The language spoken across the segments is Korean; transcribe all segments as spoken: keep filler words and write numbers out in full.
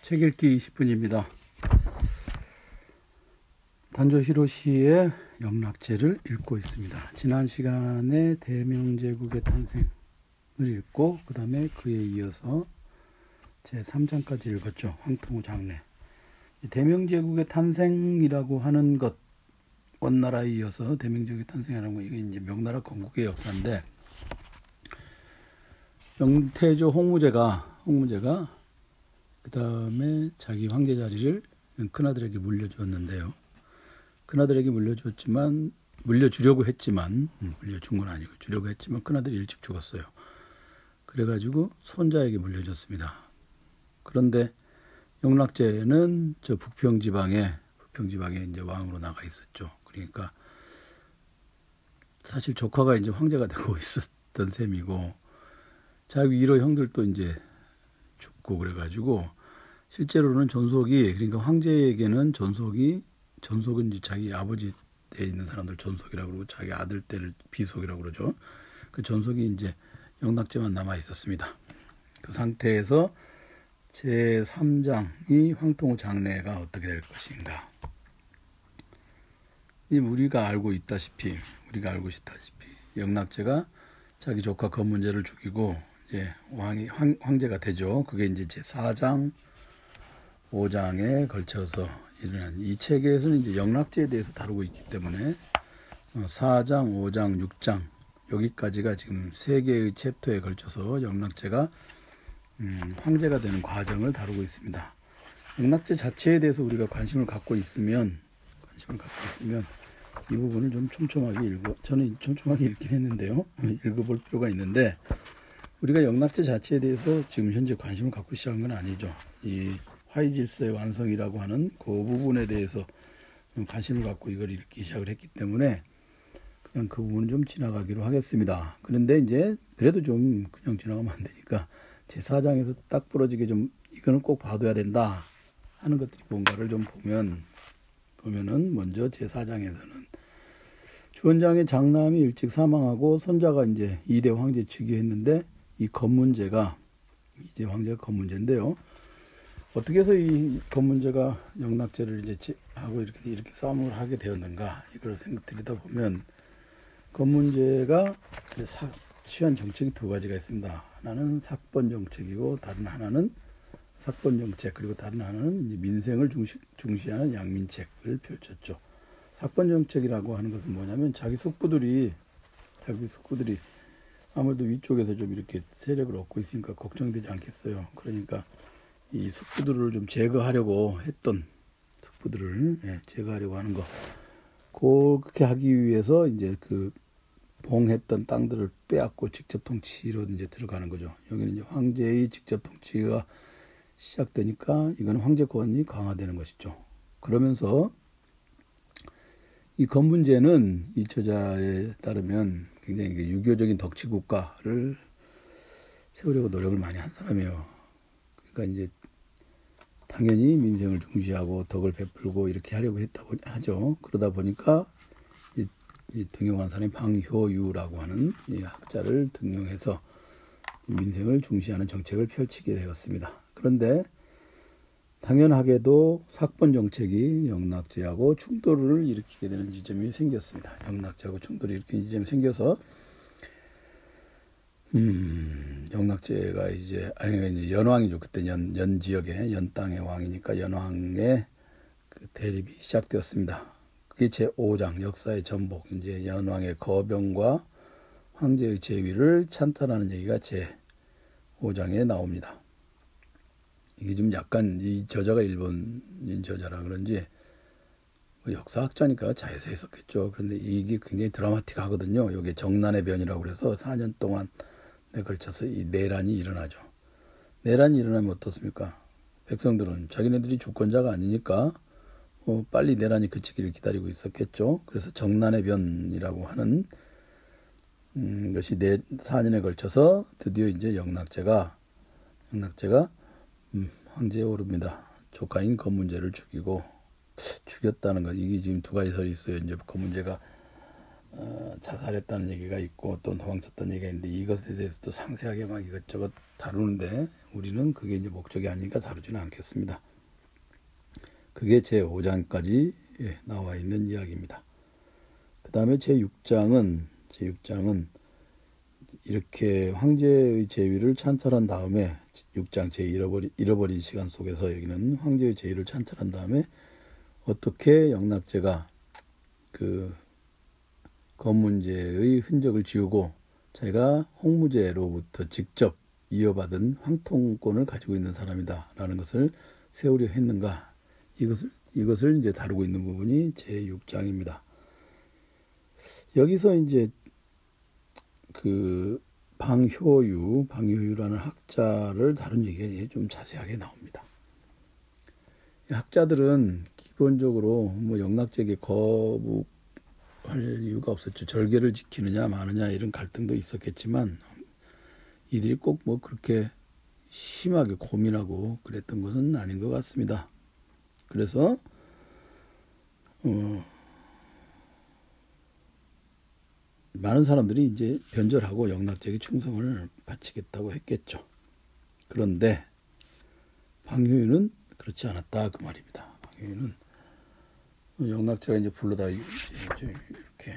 책 읽기 이십 분입니다. 단조 히로시의 영락제를 읽고 있습니다. 지난 시간에 대명제국의 탄생을 읽고 그 다음에 그에 이어서 제삼 장까지 읽었죠. 황통우 장례. 대명제국의 탄생이라고 하는 것, 원나라에 이어서 대명제국의 탄생이라는 거, 이게 이제 명나라 건국의 역사인데, 영태조 홍무제가 홍무제가 그 다음에 자기 황제 자리를 큰아들에게 물려주었는데요. 큰아들에게 물려주었지만 물려주려고 했지만 물려준 건 아니고 주려고 했지만 큰아들이 일찍 죽었어요. 그래가지고 손자에게 물려줬습니다. 그런데 영락제는 저 북평 지방에 북평 지방에 이제 왕으로 나가 있었죠. 그러니까 사실 조카가 이제 황제가 되고 있었던 셈이고, 자기 위로 형들도 이제 죽고 그래가지고 실제로는 전속이, 그러니까 황제에게는 전속이 전속은 이제 자기 아버지 때 있는 사람들 전속이라고 그러고 자기 아들 때를 비속이라고 그러죠. 그 전속이 이제 영락제만 남아 있었습니다. 그 상태에서 제삼 장이 황통우 장례가 어떻게 될 것인가. 이 우리가 알고 있다시피 우리가 알고 있다시피 영락제가 자기 조카 검문제를 죽이고 이제 왕이 황, 황제가 되죠. 그게 이제 제사 장, 오 장에 걸쳐서 일어난, 이 책에서는 이제 영락제에 대해서 다루고 있기 때문에 사 장, 오 장, 육 장 여기까지가 지금 세 개의 챕터에 걸쳐서 영락제가 음, 황제가 되는 과정을 다루고 있습니다. 영락제 자체에 대해서 우리가 관심을 갖고 있으면 관심을 갖고 있으면 이 부분을 좀 촘촘하게 읽어, 저는 촘촘하게 읽긴 했는데요. 읽어볼 필요가 있는데, 우리가 영락제 자체에 대해서 지금 현재 관심을 갖고 시작한 건 아니죠. 이 화의질서의 완성이라고 하는 그 부분에 대해서 관심을 갖고 이걸 읽기 시작을 했기 때문에 그냥 그 부분은 좀 지나가기로 하겠습니다. 그런데 이제 그래도 좀 그냥 지나가면 안 되니까 제사 장에서 딱 부러지게 좀 이거는 꼭 봐둬야 된다 하는 것들이 뭔가를 좀 보면 보면은 먼저 제사 장에서는 주원장의 장남이 일찍 사망하고 손자가 이제 이 대 황제 즉위했는데, 이 검문제가 이제 황제가 검문제인데요. 어떻게 해서 이 검문제가 영락제를 이제 하고 이렇게 이렇게 싸움을 하게 되었는가, 이걸 생각 들이다 보면 검문제가 사, 취한 정책이 두 가지가 있습니다. 하나는 삭번 정책이고 다른 하나는 삭번 정책, 그리고 다른 하나는 이제 민생을 중시, 중시하는 양민책을 펼쳤죠. 삭번 정책이라고 하는 것은 뭐냐면 자기 숙부들이 자기 숙부들이 아무래도 위쪽에서 좀 이렇게 세력을 얻고 있으니까 걱정되지 않겠어요. 그러니까 이 숙부들을 좀 제거하려고 했던 숙부들을 예, 제거하려고 하는 거, 그렇게 하기 위해서 이제 그 봉했던 땅들을 빼앗고 직접 통치로 이제 들어가는 거죠. 여기는 이제 황제의 직접 통치가 시작되니까 이건 황제권이 강화되는 것이죠. 그러면서 이 검문제는 이 저자에 따르면 굉장히 유교적인 덕치 국가를 세우려고 노력을 많이 한 사람이에요. 그러니까 이제 당연히 민생을 중시하고 덕을 베풀고 이렇게 하려고 했다고 하죠. 그러다 보니까 이, 이 등용한 사람이 방효유라고 하는 이 학자를 등용해서 민생을 중시하는 정책을 펼치게 되었습니다. 그런데 당연하게도 삭번 정책이 영락제하고 충돌을 일으키게 되는 지점이 생겼습니다. 영락제하고 충돌을 일으키는 지점이 생겨서 음, 영락제가 이제 아니 이제 연왕이죠. 그때 연, 연 지역의 연 땅의 왕이니까 연왕의 그 대립이 시작되었습니다. 그게 제오 장 역사의 전복, 이제 연왕의 거병과 황제의 재위를 찬탄하는 얘기가 제오 장에 나옵니다. 이게 좀 약간 이 저자가 일본인 저자라 그런지 뭐 역사학자니까 자에서 했었겠죠. 그런데 이게 굉장히 드라마틱하거든요. 이게 정난의 변이라고 그래서 사 년 동안에 걸쳐서 이 내란이 일어나죠. 내란이 일어나면 어떻습니까? 백성들은 자기네들이 주권자가 아니니까 뭐 빨리 내란이 그치기를 기다리고 있었겠죠. 그래서 정난의 변이라고 하는 음, 것이 네, 사 년에 걸쳐서 드디어 이제 영락제가 영락제가 음, 황제에 오릅니다. 조카인 검문제를 죽이고, 죽였다는 것, 이게 지금 두 가지 설이 있어요. 이제 검문제가 어, 자살했다는 얘기가 있고 또 도망쳤다는 얘기가 있는데 이것에 대해서 또 상세하게 막 이것저것 다루는데 우리는 그게 이제 목적이 아니니까 다루지는 않겠습니다. 그게 제오 장까지 예, 나와 있는 이야기입니다. 그 다음에 제육 장은 제육 장은 이렇게 황제의 제위를 찬탈한 다음에 육 장 제 잃어버린, 잃어버린 시간 속에서 여기는 황제의 제위를 찬탈한 다음에 어떻게 영락제가 그 검문제의 흔적을 지우고 자기가 홍무제로부터 직접 이어받은 황통권을 가지고 있는 사람이다라는 것을 세우려 했는가, 이것을 이것을 이제 다루고 있는 부분이 제육 장입니다. 여기서 이제 그 방효유, 방효유라는 학자를 다룬 얘기가 좀 자세하게 나옵니다. 학자들은 기본적으로 뭐 영락제에게 거부할 이유가 없었죠. 절개를 지키느냐 마느냐 이런 갈등도 있었겠지만 이들이 꼭 뭐 그렇게 심하게 고민하고 그랬던 것은 아닌 것 같습니다. 그래서 어, 많은 사람들이 이제 변절하고 영락제에게 충성을 바치겠다고 했겠죠. 그런데 방효유는 그렇지 않았다 그 말입니다. 방효유는 영락제가 이제 불러다 이렇게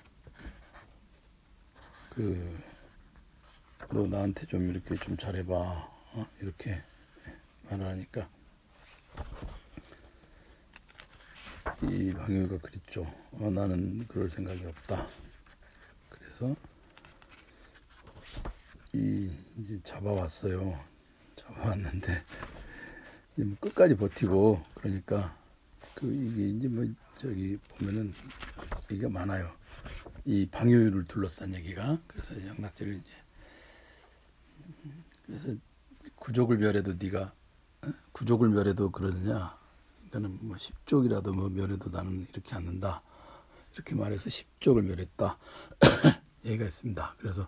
그 너 나한테 좀 이렇게 좀 잘해봐 어? 이렇게 말을 하니까 이 방효유가 그랬죠. 어, 나는 그럴 생각이 없다. 그래서 이 이제 잡아왔어요. 잡아왔는데 이제 뭐 끝까지 버티고 그러니까 그 이게 이제 뭐 저기 보면은 얘기가 많아요. 이 방효유를 둘러싼 얘기가. 그래서 영락제를 이제 그래서 구족을 멸해도 네가 어? 구족을 멸해도 그러느냐? 그러니까는 뭐 십족이라도 뭐 멸해도 나는 이렇게 않는다. 이렇게 말해서 십족을 멸했다. 얘기가 있습니다. 그래서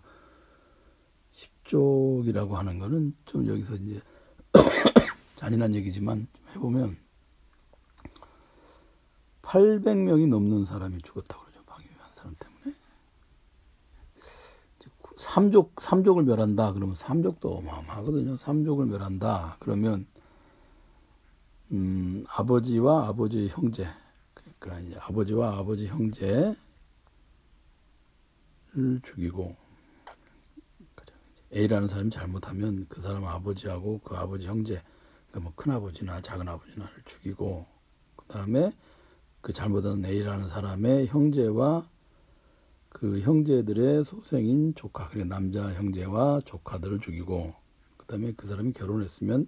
십족이라고 하는 거는 좀 여기서 이제 잔인한 얘기지만 해보면 팔백 명이 넘는 사람이 죽었다고 그러죠. 방효유 한 사람 때문에. 삼족, 삼족을 멸한다. 그러면 삼족도 어마어마하거든요. 삼족을 멸한다. 그러면, 음, 아버지와 아버지의 형제. 그러니까 이제 아버지와 아버지 형제를 죽이고, A라는 사람이 잘못하면 그 사람 아버지하고 그 아버지 형제, 그러니까 뭐 큰아버지나 작은아버지나를 죽이고, 그 다음에 그 잘못한 A라는 사람의 형제와 그 형제들의 소생인 조카, 그러니까 남자 형제와 조카들을 죽이고, 그 다음에 그 사람이 결혼했으면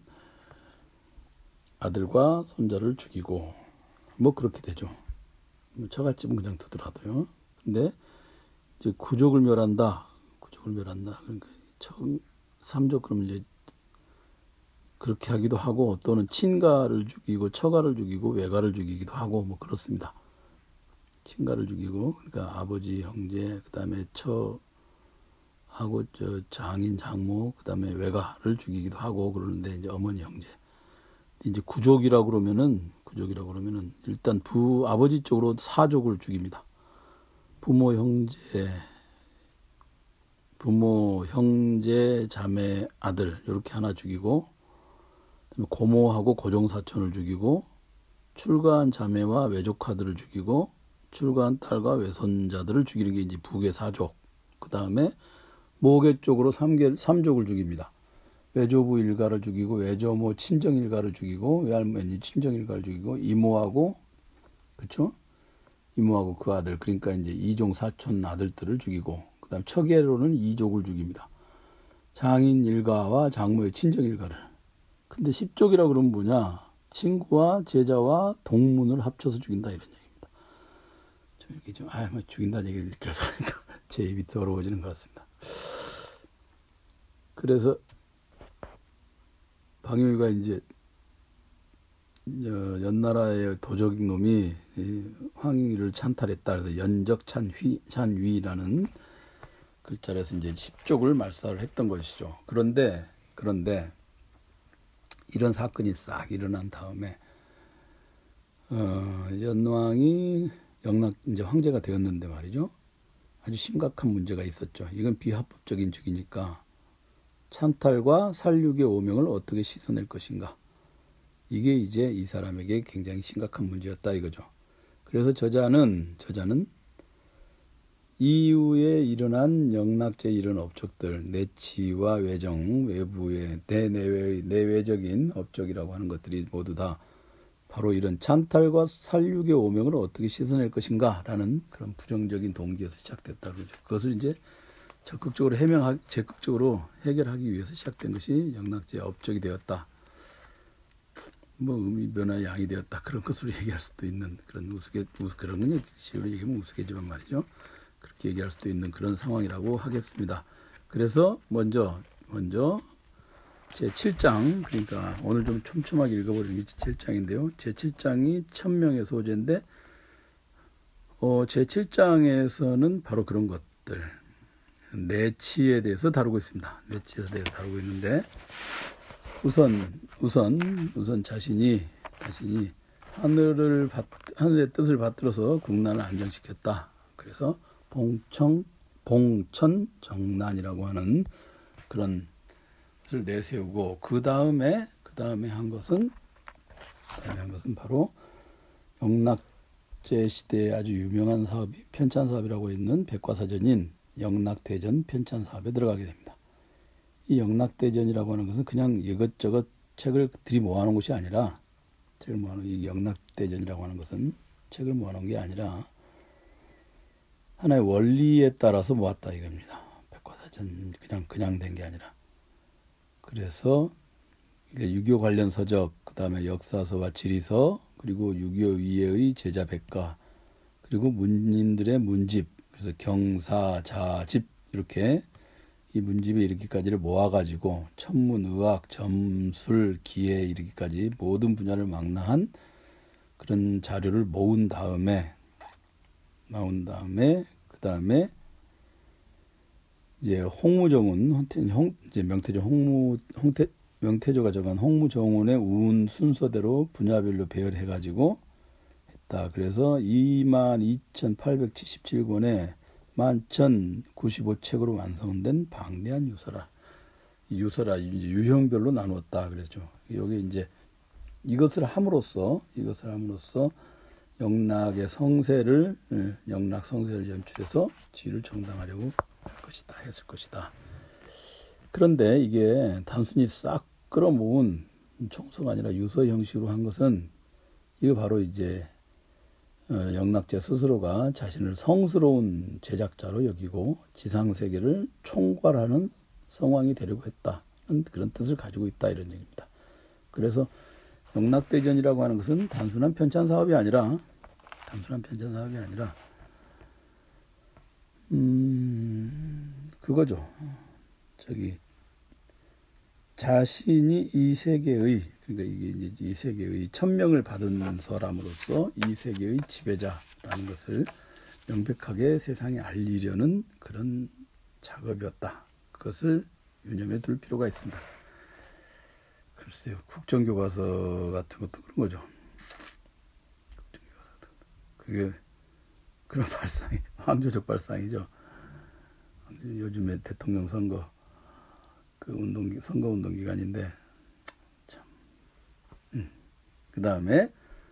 아들과 손자를 죽이고, 뭐 그렇게 되죠. 뭐 처갓집은 그냥 두더라도요. 근데 이제 구족을 멸한다, 구족을 멸한다. 그러니까 청, 삼족 그러면 이제 그렇게 하기도 하고, 또는 친가를 죽이고 처가를 죽이고 외가를 죽이기도 하고 뭐 그렇습니다. 친가를 죽이고, 그러니까 아버지 형제, 그 다음에 처하고 저 장인 장모, 그 다음에 외가를 죽이기도 하고 그러는데 이제 어머니 형제. 이제 구족이라고 그러면은 구족이라고 그러면은 일단 부 아버지 쪽으로 사족을 죽입니다. 부모 형제, 부모 형제 자매 아들 이렇게 하나 죽이고, 그다음에 고모하고 고종사촌을 죽이고, 출가한 자매와 외조카들을 죽이고, 출가한 딸과 외손자들을 죽이는 게 이제 부계 사족. 그 다음에 모계 쪽으로 삼계, 삼족을 죽입니다. 외조부 일가를 죽이고, 외조모 친정 일가를 죽이고, 외할머니 친정 일가를 죽이고, 이모하고, 그쵸? 이모하고 그 아들, 그러니까 이제 이종 사촌 아들들을 죽이고, 그 다음 처계로는 이족을 죽입니다. 장인 일가와 장모의 친정 일가를. 근데 십족이라고 그러면 뭐냐? 친구와 제자와 동문을 합쳐서 죽인다 이런 얘기입니다. 좀 이렇게 좀, 아, 뭐 죽인다는 얘기를 이렇게 하니까 제 입이 더러워지는 것 같습니다. 그래서 방효유가 이제 연나라의 도적 놈이 황희를 찬탈했다. 그래서 연적찬휘, 찬위라는 글자에서 이제 십족을 말살을 했던 것이죠. 그런데 그런데 이런 사건이 싹 일어난 다음에 어, 연왕이 영락 이제 황제가 되었는데 말이죠. 아주 심각한 문제가 있었죠. 이건 비합법적인 즉이니까 찬탈과 살육의 오명을 어떻게 씻어낼 것인가. 이게 이제 이 사람에게 굉장히 심각한 문제였다 이거죠. 그래서 저자는 저자는 이후에 일어난 영락제 이런 업적들, 내치와 외정, 외부의 내내외, 내외적인 업적이라고 하는 것들이 모두 다 바로 이런 찬탈과 살육의 오명을 어떻게 씻어낼 것인가 라는 그런 부정적인 동기에서 시작됐다 그러죠. 그것을 이제 적극적으로 해명하, 적극적으로 해결하기 위해서 시작된 것이 영락제의 업적이 되었다. 뭐 의미 변화 양이 되었다. 그런 것으로 얘기할 수도 있는 그런 우스개, 우스, 그런 건 식으로 얘기하면 우스개지만 말이죠. 그렇게 얘기할 수도 있는 그런 상황이라고 하겠습니다. 그래서 먼저 먼저 제칠 장, 그러니까 오늘 좀 촘촘하게 읽어버리는 게 제칠 장인데요. 제칠 장이 천명의 소재인데 어, 제칠 장에서는 바로 그런 것들 내치에 대해서 다루고 있습니다. 내치에 대해서 다루고 있는데 우선 우선 우선 자신이 자신이 하늘을 받, 하늘의 뜻을 받들어서 국난을 안정시켰다. 그래서 봉청 봉천정난이라고 하는 그런 것을 내세우고 그 다음에 그 다음에 한 것은 그 다음에 한 것은 바로 영락제 시대에 아주 유명한 사업이 편찬 사업이라고 있는 백과사전인 영락대전 편찬 사업에 들어가게 됩니다. 이 영락대전이라고 하는 것은 그냥 이것저것 책을 들이 모아놓은 것이 아니라 책을 모아놓은 이 영락대전이라고 하는 것은 책을 모아놓은 게 아니라 하나의 원리에 따라서 모았다 이겁니다. 백과사전 그냥 그냥 된 게 아니라. 그래서 육이오 관련 서적, 그 다음에 역사서와 지리서, 그리고 육이오 위에의 제자 백과, 그리고 문인들의 문집, 그래서 경사, 자집 이렇게 이 문집에 이르기까지를 모아가지고 천문, 의학, 점술, 기에 이르기까지 모든 분야를 망라한 그런 자료를 모은 다음에 나온 다음에 그 다음에 이제 홍무정운, 이제 명태조 홍무 홍태 명태조가 정한 홍무정운의 운 순서대로 분야별로 배열해가지고 했다. 그래서 이만 이천팔백칠십칠 권에 만 천구십오 책으로 완성된 방대한 유서라. 이 유서라 이제 유형별로 나누었다. 그랬죠. 여기 이제 이것을 함으로써 이것을 함으로써 영락의 성세를 영락 성세를 연출해서 지위를 정당하려고 할 것이다 했을 것이다. 그런데 이게 단순히 싹 끌어모은 총서가 아니라 유서 형식으로 한 것은 이거 바로 이제 영락제 스스로가 자신을 성스러운 제작자로 여기고 지상세계를 총괄하는 성왕이 되려고 했다는 그런 뜻을 가지고 있다 이런 얘기입니다. 그래서 영락대전이라고 하는 것은 단순한 편찬 사업이 아니라 단순한 편찬 사업이 아니라 음 그거죠. 저기 자신이 이 세계의 그러니까 이게 이제 이 세계의 천명을 받은 사람으로서 이 세계의 지배자라는 것을 명백하게 세상에 알리려는 그런 작업이었다. 그것을 유념해 둘 필요가 있습니다. 글쎄요, 국정교과서 같은 것도 그런 거죠. 국정교과서 그게 그런 발상이 왕조적 발상이죠. 요즘에 대통령 선거 그 운동 선거 운동 기간인데 참. 음. 그 다음에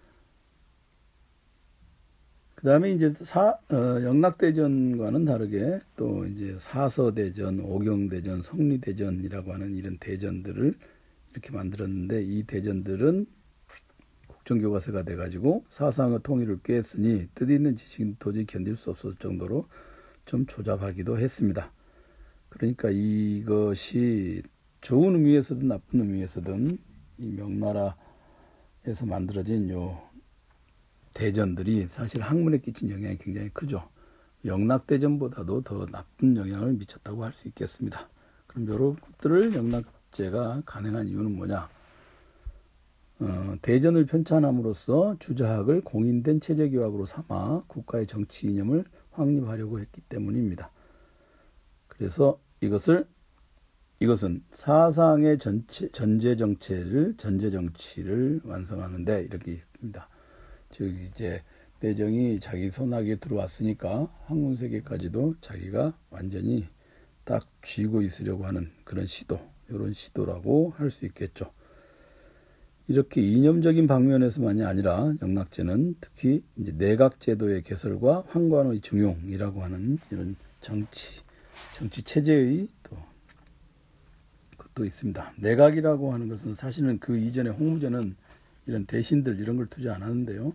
그 다음에 이제 사 어, 영락대전과는 다르게 또 이제 사서대전, 오경대전, 성리대전이라고 하는 이런 대전들을 이렇게 만들었는데 이 대전들은 국정교과서가 돼가지고 사상의 통일을 꾀했으니 뜻 있는 지식은 도저히 견딜 수 없을 정도로 좀 조잡하기도 했습니다. 그러니까 이것이 좋은 의미에서든 나쁜 의미에서든 이 명나라에서 만들어진 요 대전들이 사실 학문에 끼친 영향이 굉장히 크죠. 영락대전보다도 더 나쁜 영향을 미쳤다고 할 수 있겠습니다. 그럼 이런 것들을 영락제가 간행한 이유는 뭐냐? 어, 대전을 편찬함으로써 주자학을 공인된 체제교학으로 삼아 국가의 정치 이념을 확립하려고 했기 때문입니다. 그래서 이것을 이것은 사상의 전체, 전제 정체를 전제 정치를 완성하는데 이렇게 있습니다. 즉 이제 영락대정이 자기 손아귀에 들어왔으니까 학문세계까지도 자기가 완전히 딱 쥐고 있으려고 하는 그런 시도, 이런 시도라고 할 수 있겠죠. 이렇게 이념적인 방면에서만이 아니라 영락제는 특히 이제 내각제도의 개설과 황관의 중용이라고 하는 이런 정치, 정치 체제의 또 것도 있습니다. 내각이라고 하는 것은 사실은 그 이전에 홍무제는 이런 대신들 이런 걸 두지 않았는데요.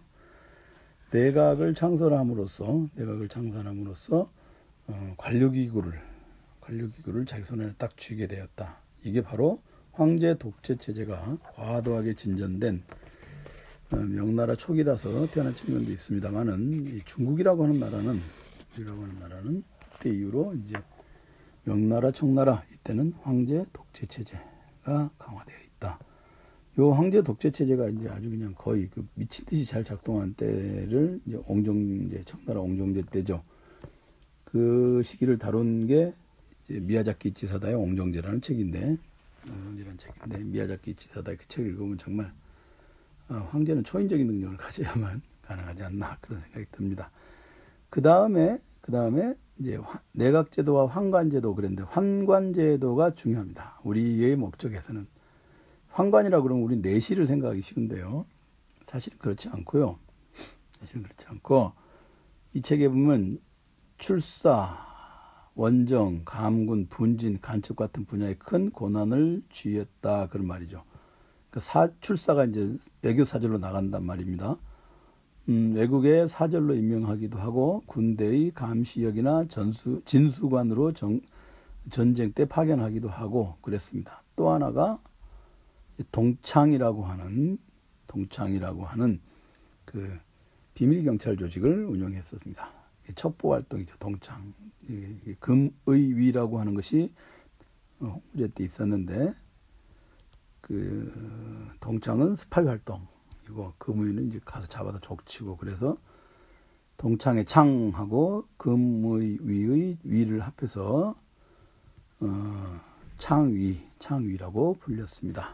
내각을 창설함으로써 내각을 창설함으로써 어, 관료기구를 관료기구를 자기 손에 딱 쥐게 되었다. 이게 바로 황제 독재 체제가 과도하게 진전된 어, 명나라 초기라서 태어난 측면도 있습니다만은 이 중국이라고 하는 나라는 이라고 하는 나라는 그때 이후로 이제 명나라, 청나라 이때는 황제 독재 체제가 강화되어 있다. 요 황제 독재 체제가 이제 아주 그냥 거의 그 미친 듯이 잘 작동한 때를 이제 옹정제, 청나라 옹정제 때죠. 그 시기를 다룬 게 이제 미야자키 이치사다의 옹정제라는 책인데, 옹정제라는 책인데 미야자키 이치사다의 그 책을 읽으면 정말 어, 황제는 초인적인 능력을 가져야만 가능하지 않나 그런 생각이 듭니다. 그 다음에 그 다음에 이제 내각제도와 환관제도 그랬는데 환관제도가 중요합니다. 우리의 목적에서는 환관이라 그러면 우리 내시를 생각하기 쉬운데요. 사실은 그렇지 않고요. 사실은 그렇지 않고 이 책에 보면 출사, 원정, 감군, 분진, 간첩 같은 분야의 큰 고난을 쥐었다 그런 말이죠. 그러니까 사, 출사가 이제 외교 사절로 나간단 말입니다. 음, 외국에 사절로 임명하기도 하고 군대의 감시역이나 전수, 진수관으로 정, 전쟁 때 파견하기도 하고 그랬습니다. 또 하나가 동창이라고 하는 동창이라고 하는 그 비밀 경찰 조직을 운영했었습니다. 첩보 활동이죠. 동창. 금의위라고 하는 것이 홍무제 때 있었는데 그 동창은 스파이 활동. 이거 금의위는 이제 가서 잡아다 족치고 그래서 동창의 창하고 금의위의 위를 합해서 어, 창위, 창위라고 불렸습니다.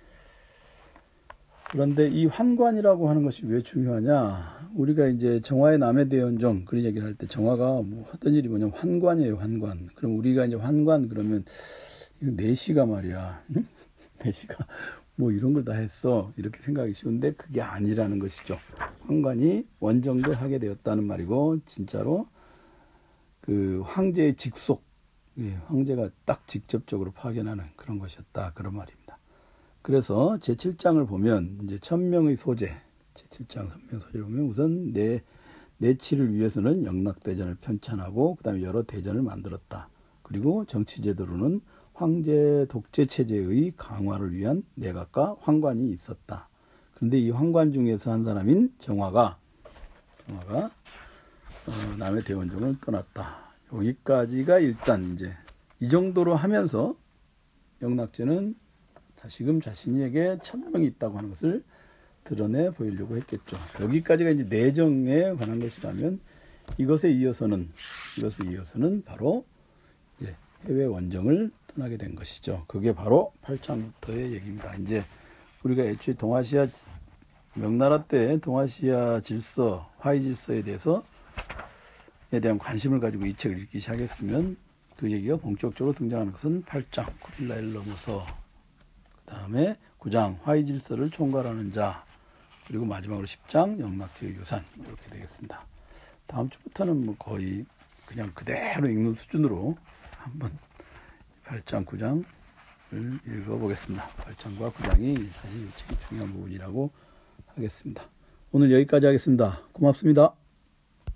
그런데 이 환관이라고 하는 것이 왜 중요하냐? 우리가 이제 정화의 남해대연정 그런 얘기를 할 때 정화가 뭐 하던 일이 뭐냐면 환관이에요, 환관. 그럼 우리가 이제 환관 그러면 이거 내시가 말이야, 응? 내시가 뭐 이런 걸 다 했어 이렇게 생각하기 쉬운데 그게 아니라는 것이죠. 환관이 원정도 하게 되었다는 말이고 진짜로 그 황제의 직속, 예, 황제가 딱 직접적으로 파견하는 그런 것이었다 그런 말입니다. 그래서 제칠 장을 보면 이제 천명의 소재, 제칠 장 천명 소재를 보면 우선 내 내치를 위해서는 영락대전을 편찬하고 그다음에 여러 대전을 만들었다. 그리고 정치제도로는 황제 독재 체제의 강화를 위한 내각과 환관이 있었다. 그런데 이 환관 중에서 한 사람인 정화가 정화가 어, 남의 대원정을 떠났다. 여기까지가 일단 이제 이 정도로 하면서 영락제는 다시금 자신에게 천명이 있다고 하는 것을 드러내 보이려고 했겠죠. 여기까지가 이제 내정에 관한 것이라면 이것에 이어서는 이것에 이어서는 바로 이제 해외 원정을 떠나게 된 것이죠. 그게 바로 팔 장부터의 얘기입니다. 이제 우리가 애초에 동아시아 명나라 때 동아시아 질서, 화해 질서에 대해서 에 대한 관심을 가지고 이 책을 읽기 시작했으면 그 얘기가 본격적으로 등장하는 것은 팔 장 쿠빌라이를 넘어서 그 다음에 구 장 화해 질서를 총괄하는 자 그리고 마지막으로 십 장 영락제의 유산 이렇게 되겠습니다. 다음 주부터는 뭐 거의 그냥 그대로 읽는 수준으로 한번 팔 장, 구 장을 읽어보겠습니다. 팔 장과 구 장이 사실 이 책이 중요한 부분이라고 하겠습니다. 오늘 여기까지 하겠습니다. 고맙습니다.